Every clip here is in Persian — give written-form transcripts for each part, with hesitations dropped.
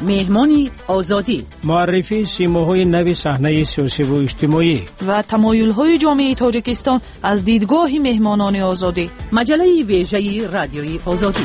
مهمان آزادی، معرفی سیماهای نو صحنه سیاسی و اجتماعی و تمایل‌های جامعه تاجیکستان از دیدگاه مهمانان آزادی. مجله ویژه رادیوی آزادی.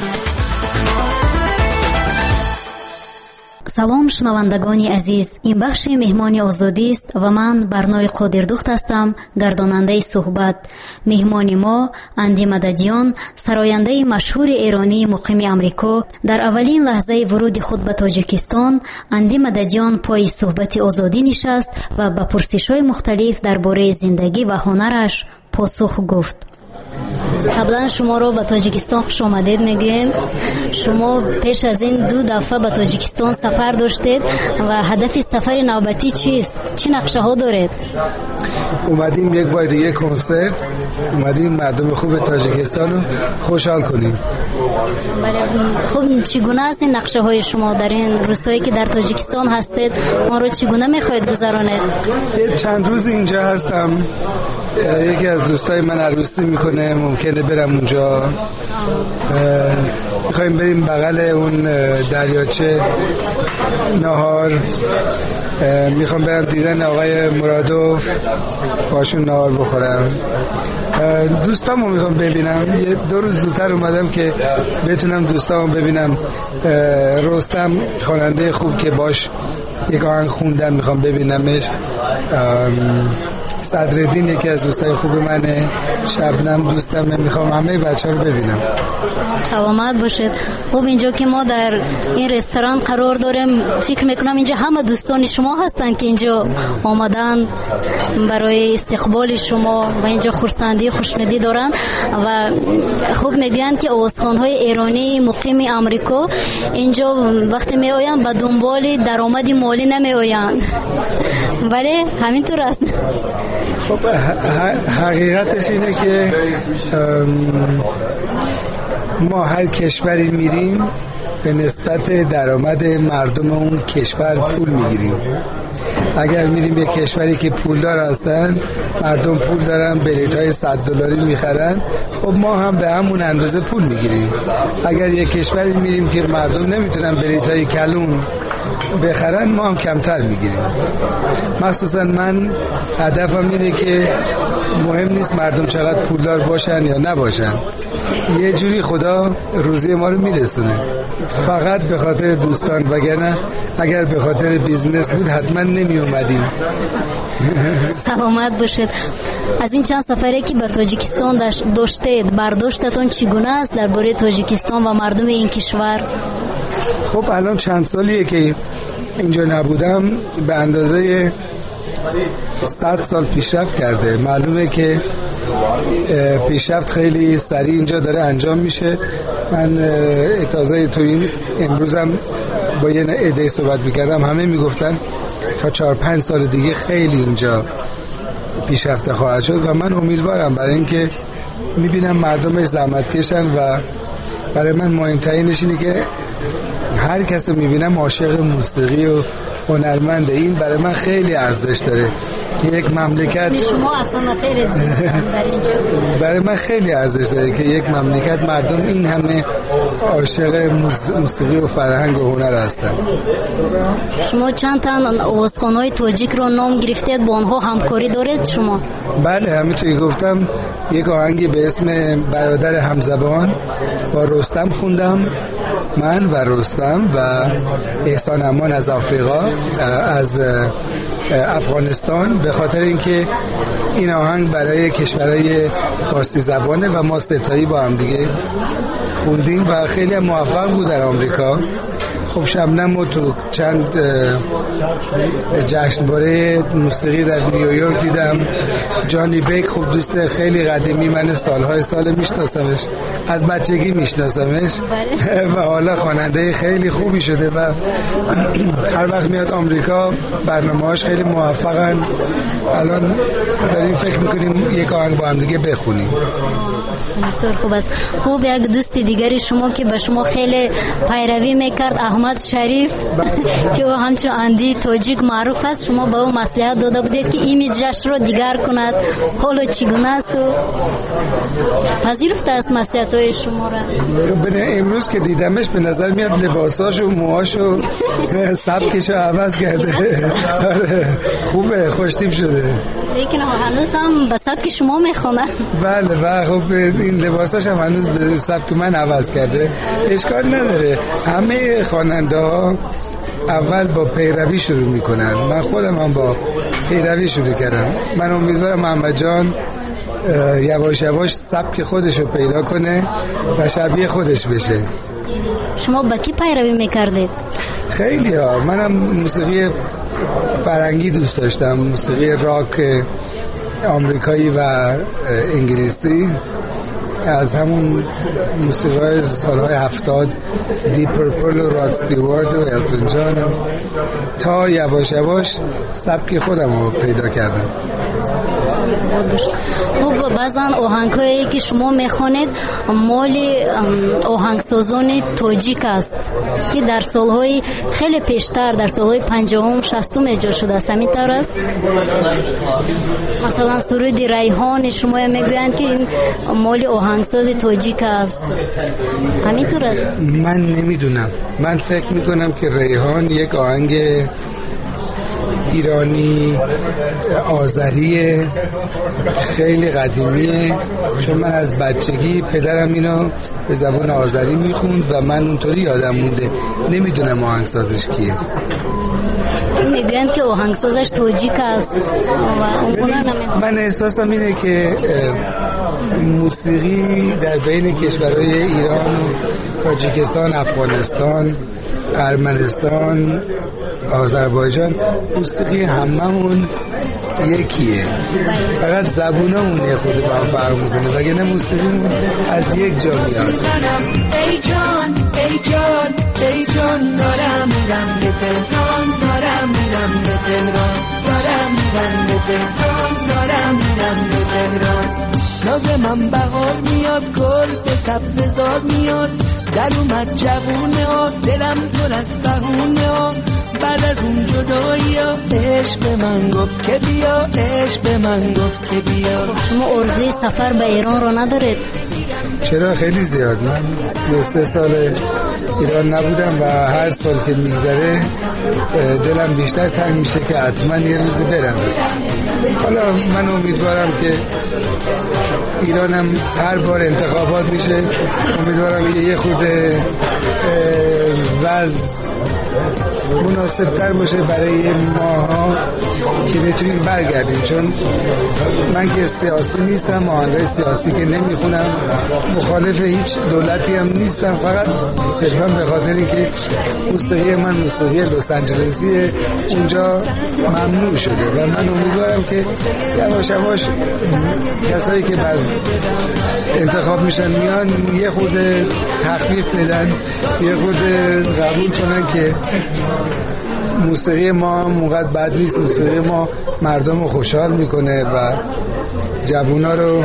سلام شنوندگانی عزیز، این بخش مهمان آزادی است و من برنای قادردوخت هستم، گرداننده صحبت. مهمان ما اندی مددیان، سراینده مشهور ایرانی مقیم امریکا. در اولین لحظه ورود خود به تاجیکستان، اندی مددیان پای صحبت آزادی نشست و به پرسش‌های مختلف درباره زندگی و هنرش پاسخ گفت. قبلا شما رو به تاجیکستان خوش آمدید میگیم. شما پیش از این 2 دفعه به تاجیکستان سفر داشتید و هدف سفر نوبتی چیست؟ چه نقشه ها دارید؟ اومدیم یک بار دیگه کنسرت، اومدیم مردم خوب تاجیکستان رو خوشحال کنیم. خب چگونه است این نقشه های شما در این روزهایی که در تاجیکستان هستید؟ ما رو چگونه میخواید گذرانید؟ چند روز اینجا هستم. یکی از دوستای من عروسی میکنه، ممکنه برم اونجا. میخوایم بریم بغل اون دریاچه نهار. میخوام برم دیدن آقای مرادوف، باشون نهار بخورم. دوستامو میخوام ببینم. یه 2 روز زودتر اومدم که بتونم دوستامو ببینم. رستم خواننده خوب که باش یک آهنگ خوندم میخوام ببینمش. صدرالدین یکی از دوستای خوب منه. شبنم دوستمه. میخوام همه بچه‌ها رو ببینم. سلامت باشید. خب اینجا که ما در این رستوران قرار داریم، فکر میکنم اینجا همه دوستان شما هستن که اینجا آمدن برای استقبال شما و اینجا خرسندی خوشنودی دارن. و خوب میگن که آوازخوان‌های ایرانی مقیم امریکا اینجا وقتی میآیند به دنبال درآمد مالی نمیآیند، ولی همینطور است. خب حقیقتش اینه که ما هر کشوری میریم به نسبت درآمد مردم اون کشور پول میگیریم. اگر میریم یک کشوری که پولدار هستن، مردم پول دارن، بلیط‌های $100 میخرن، خب ما هم به همون اندازه پول میگیریم. اگر یک کشوری میریم که مردم نمیتونن بلیط‌های کلون بخرن، ما هم کمتر میگیریم. مخصوصا من هدفم اینه که مهم نیست مردم چقدر پولدار باشن یا نباشن، یه جوری خدا روزی ما رو میرسونه. فقط به خاطر دوستان، وگرنه اگر به خاطر بیزنس بود حتما نمی اومدیم. سلامت باشید. از این چند سفری که به تاجیکستان داشتید، برداشتتون چگونه است درباره تاجیکستان و مردم این کشور؟ خب الان چند سالیه که اینجا نبودم، به اندازه 100 سال پیشرفت کرده. معلومه که پیشرفت خیلی سریع اینجا داره انجام میشه. من تازه تو این امروزم با یه عده صحبت میکردم، همه میگفتن تا 4-5 سال دیگه خیلی اینجا پیشرفت خواهد شد و من امیدوارم، برای اینکه میبینم مردمش زحمت کشن و برای من مهمترینش اینه که هر کس رو میبینم عاشق موسیقی و هنرمنده. این برای من خیلی ارزش داره که یک مملکت، شما اصلا خیلی در اینجا، برای من خیلی ارزش داره که یک مملکت مردم این همه عاشق موسیقی و فرهنگ و هنر هستن. شما چند تا آوازخوان‌های تاجیک رو نام گرفتید، با آنها همکاری دارید شما؟ بله، همینطوری گفتم. یک آهنگی به اسم برادر همزبان با رستم خوندم، من و رستم و احسان امان از آفریقا، از افغانستان، به خاطر اینکه این آهنگ برای کشورهای فارسی زبانه و ما ستایی با هم دیگه خوندیم و خیلی موفق بود در آمریکا. خب شبنم رو تو چند جشنواره موسیقی در نیویورک دیدم. جانی بیک، خب دوست خیلی قدیمی من، سال میشناسمش، از بچگی میشناسمش و حالا خواننده خیلی خوبی شده و هر وقت میاد آمریکا برنامه‌هاش خیلی موفقن. الان داریم فکر میکنیم یک آهنگ با هم دیگه بخونیم. بسیار خوب است. خوب یک دوست دیگری شما که به شما خیلی پیروی میکرد، احمد شریف که او همچون اندی تاجیک معروف است، شما به او مصلحت داده بودید که ایمیجش رو دیگر کند، حالا چگونه است و پذیرفته است مصلحت های شما را؟ امروز که دیدمش به نظر میاد لباساش و موهاش و سبکش رو عوض کرده. خوبه، خوشتیپ شده. لیکن هنوز هم به سبک شما میخونه. بله و خب این لباساش هم هنوز به سبک من عوض کرده. اشکال نداره. همه خواننده ها اول با پیروی شروع میکنن. من خودم هم با پیروی شروع کردم. من امیدوارم محمد جان یواش یواش سبک خودش رو پیدا کنه و شبیه خودش بشه. شما با کی پیروی میکردید؟ خیلی ها. منم موسیقی فرنگی دوست داشتم، موسیقی راک آمریکایی و انگلیسی، از همون موسیقی سالهای 70 دی پرپل و راد استیوارت و التون جان تا یواش یواش سبک خودم رو پیدا کردم. خب بعضا آهنگایی که شما میخونید مال آهنگسازان تاجیک است که در سالهای خیلی پیشتر، در سالهای 50 60 ایجاد شده است. همین طور است؟ مثلا سرود ریحان شما میگویند که این مال آهنگساز تاجیک است. همین طور است؟ من نمیدونم. من فکر میکنم که ریحان یک آهنگ ایرانی آذری خیلی قدیمیه، چون من از بچگی پدرم اینو به زبان آذری میخوند و من اونطوری یادم مونده. نمیدونم آهنگسازش کیه. میگن که آهنگسازش تاجیک است. من احساسم اینه که موسیقی در بین کشورهای ایران، تاجیکستان، افغانستان، ارمنستان، آذربایجان، موسیقی هممون یکیه، فقط زبونمون یه خود با هم فرق میکنه، وگرنه موسیقیمون از یک جا میاد. ای جان ای جان ای جان دارم میرم به تهران، دارم میرم به تهران، دارم میرم به تهران، دارم میرم به تهران. ناز من بهار میاد، گل به سبززار میاد، در اومد جوونه ها، دلم پر از بهونه ها، بعد از اون جدایی ها عشق به من گفت که بیا، عشق به من گفت که بیا. شما عرضه سفر به ایران رو ندارید؟ چرا؟ خیلی زیاد. من 33 سال ایران نبودم و هر سال که میگذره دلم بیشتر تنگ میشه که حتما یه روزی برم. حالا من امیدوارم که ایرانم هر بار انتخابات میشه، امیدوارم که یه خود وضع مناسبتر باشه برای ماها که بتونیم برگردیم، چون من که سیاسی نیستم، آهنگای سیاسی که نمیخونم، مخالف هیچ دولتی هم نیستم، فقط صرفا به خاطر اینکه موسیقی من موسیقی لس آنجلسی اونجا ممنوع شده و من امیدوارم که یواش یواش کسایی که بر انتخاب میشن میان یه خود تخفیف بدن، یه خود قبول کنن که موسیقی ما اونقدر بد نیست، موسیقی ما مردم رو خوشحال میکنه و جوونا رو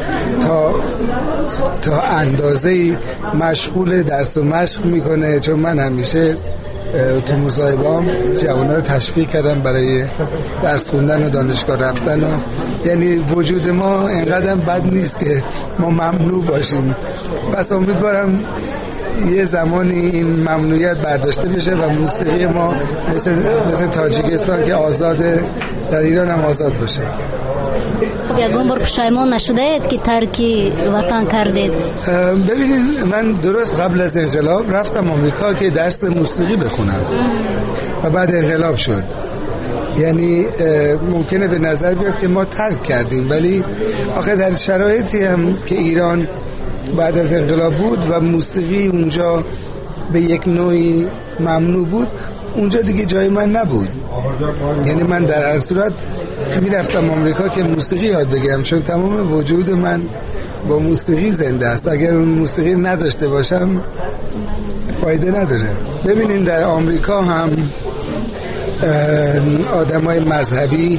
تا اندازه‌ای مشغول درس و مشق میکنه، چون من همیشه تو مصاحبه‌ام جوونا رو تشویق کردم برای درس خوندن و دانشگاه رفتن و یعنی وجود ما اینقدر بد نیست که ما ممنوع باشیم. پس امیدوارم یه زمانی این ممنوعیت برداشته بشه و موسیقی ما مثل تاجیکستان که آزاده در ایران هم آزاد باشه. خب یکم بار پشیمان نشده اید که ترکی وطن کردید؟ ببینید من درست قبل از انقلاب رفتم آمریکا که درس موسیقی بخونم و بعد انقلاب شد. یعنی ممکنه به نظر بیاد که ما ترک کردیم، ولی آخه در شرایطی هم که ایران بعد از انقلاب بود و موسیقی اونجا به یک نوعی ممنوع بود، اونجا دیگه جای من نبود. یعنی من در هر صورت میرفتم آمریکا که موسیقی یاد بگیرم، چون تمام وجود من با موسیقی زنده است. اگر اون موسیقی نداشته باشم فایده نداره. ببینین در آمریکا هم آدمای مذهبی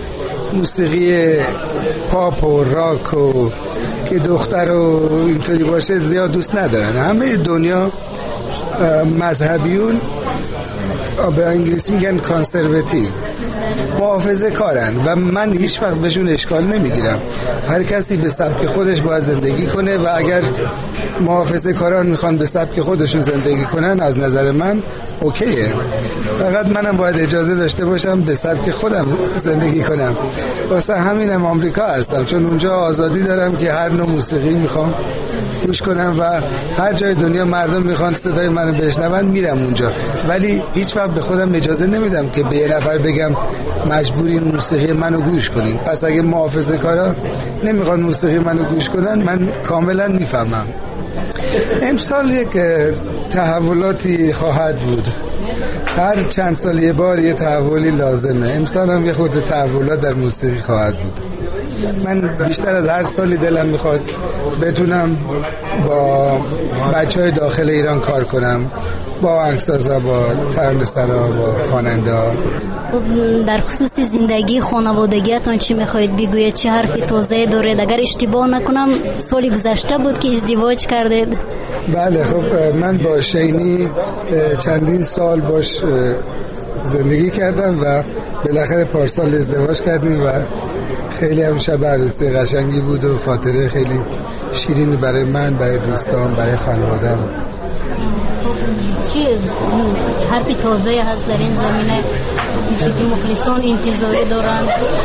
موسیقی پاپ و راک و که دختر و اینطوری باشه زیاد دوست ندارن. همه دنیا مذهبیون به انگلیسی میگن کانسرواتیو، محافظه کارن و من هیچ وقت بهشون اشکال نمیگیرم. هر کسی به سبک خودش باید زندگی کنه و اگر محافظه کاران میخوان به سبک خودشون زندگی کنن از نظر من اوکیه. فقط منم باید اجازه داشته باشم به سبک خودم زندگی کنم. واسه همینم آمریکا هستم، چون اونجا آزادی دارم که هر نوع موسیقی میخوام گوش کنم و هر جای دنیا مردم میخوان صدای منو بشنون میرم اونجا. ولی هیچ وقت به خودم اجازه نمیدم که به یه نفر بگم مجبورین موسیقی منو گوش کنین. پس اگه محافظه کارا نمیخوان موسیقی منو گوش کنن من کاملا میفهمم. امسال یک تحولاتی خواهد بود، هر چند سال یه بار یه تحولی لازمه. امسال هم یه خود تحولات در موسیقی خواهد بود. من بیشتر از هر سالی دلم میخواد بتونم با بچهای داخل ایران کار کنم، با آهنگسازا، با ترانه‌سرا، با خواننده‌ها. در خصوص زندگی خانوادگیتون چی میخواید بگوید؟ چه حرفی توضیح دارید؟ اگر اشتباه نکنم سالی گذشته بود که ازدواج کردید. بله، خب من با شینی چندین سال باش زندگی کردم و بالاخره پارسال ازدواج کردیم و خیلی هم شب عروسی قشنگی بود و خاطره خیلی شیرین برای من، برای دوستان، برای خانواده‌ام. چی حرفی توضیح هست در این زمینه؟ چی مخلصان انتظاری دارن؟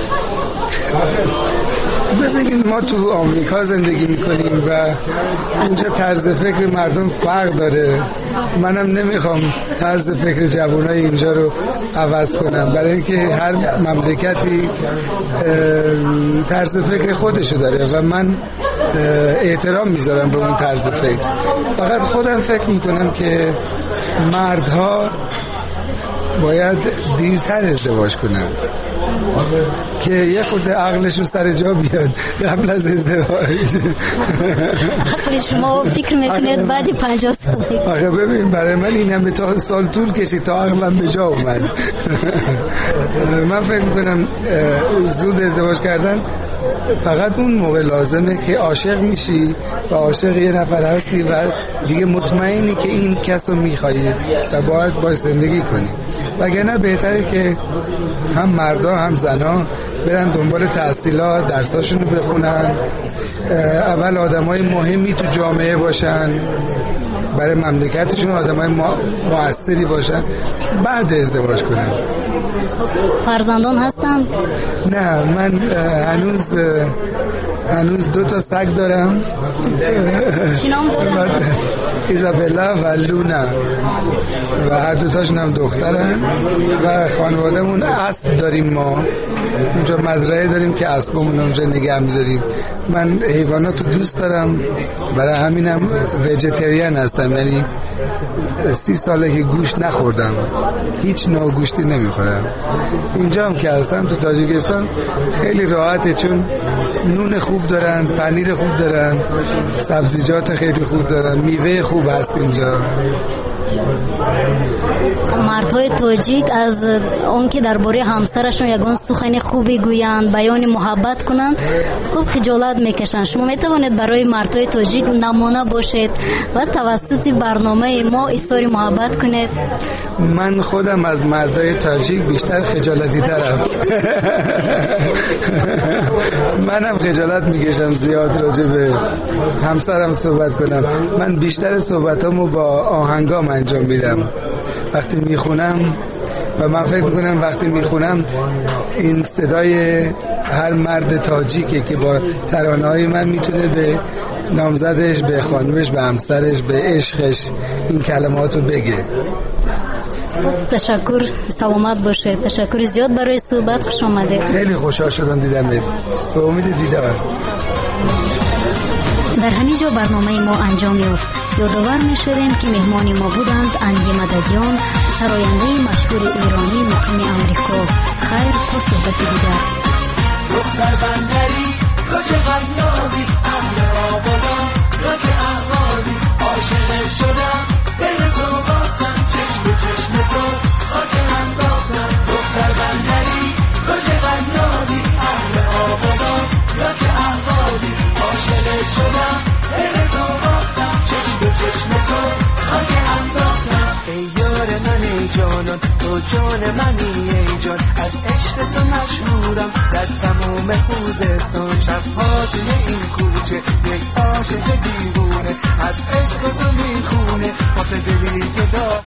ببینید ما تو آمریکا زندگی میکنیم و اونجا طرز فکر مردم فرق داره. منم نمیخوام طرز فکر جوانای اینجا رو عوض کنم، برای اینکه هر مملکتی طرز فکر خودشو داره و من احترام میذارم به اون طرز فکر. فقط خودم فکر میکنم که مردها باید دیرتر ازدواج کنن که یه خود عقلشون سر جا بیاد قبل از ازدواج. عقل شما فکر میکنید بعد 50 سال؟ آخه ببین برای من این همه تا سال طول کشید تا عقلم به جا اومد. من فکر میکنم زود ازدواج کردن فقط اون موقع لازمه که عاشق میشی و عاشق یه نفر هستی و دیگه مطمئنی که این کس رو میخوایی و باید باش زندگی کنی. وگرنه بهتره که هم مردا هم زنا برن دنبال تحصیلات، درساشون رو بخونن، اول آدمای مهمی تو جامعه باشن، برای مملکتشون آدمای مؤثری باشن، بعد ازدواج کنن. فرزندان هستن؟ نه، من هنوز 2 سگ دارم. چی نام دارن؟ ایزابلا و لونا و هر دوتاشون هم دخترن و خانوادهمون اسب داریم. ما اونجا مزرعه داریم که اسبمون اونجا نگه می‌داریم. من حیوانات رو دوست دارم، برای همینم ویجیتریان هستم، یعنی 30 ساله که گوشت نخوردم، هیچ نوع گوشتی نمیخورم. اینجا هم که هستم تو تاجیکستان خیلی راحته، چون نون خوب دارن، پنیر خوب دارن، سبزیجات خیلی خوب دارن، میوه خوب هست اینجا. مردهای تاجیک از اون که درباره همسرشون یگان سخن خوبی گویند، بیان محبت کنند، خوب خجالت میکشند. شما میتوانید برای مردهای تاجیک نمونه باشید و توسط برنامه ما اظهار محبت کنید؟ من خودم از مردهای تاجیک بیشتر خجالتی ترم. منم خجالت میکشم زیاد راجع به همسرم صحبت کنم. من بیشتر صحبتامو با آهنگام انجام میدم وقتی میخونم و من فکر میکنم وقتی میخونم این صدای هر مرد تاجیکه که با ترانه‌های من میتونه به نامزدش، به خانمش، به همسرش، به عشقش این کلماتو بگه. تشکر، سلامت باشه. تشکر زیاد برای صحبت، خوش آمدید. خیلی خوشحال شدم دیدم. به امید دیدار. در همین جا برنامه ما انجام یافت. یادآور می‌شدیم که مهمان ما بودند اندی مددیان، سراینده مشهور ایرانی مقیم آمریکا. خیر تا صحبت دیگر. دختر بندری تو چقدر نازی، اهل آبادان تو که اهوازی، عاشق شدم دل تو باختم، چشم چشم تو خاک انداختم. دختر بندری تو چقدر نازی، شدم دل تو باختم چشم به چشم تو خاک انداختم ای یار من ای جانان تو جان منی ای جان از عشق تو مشهورم در تمام خوزستان شبها توی این کوچه یک عاشق دیوونه از عشق تو میخونه واسه دلی که دار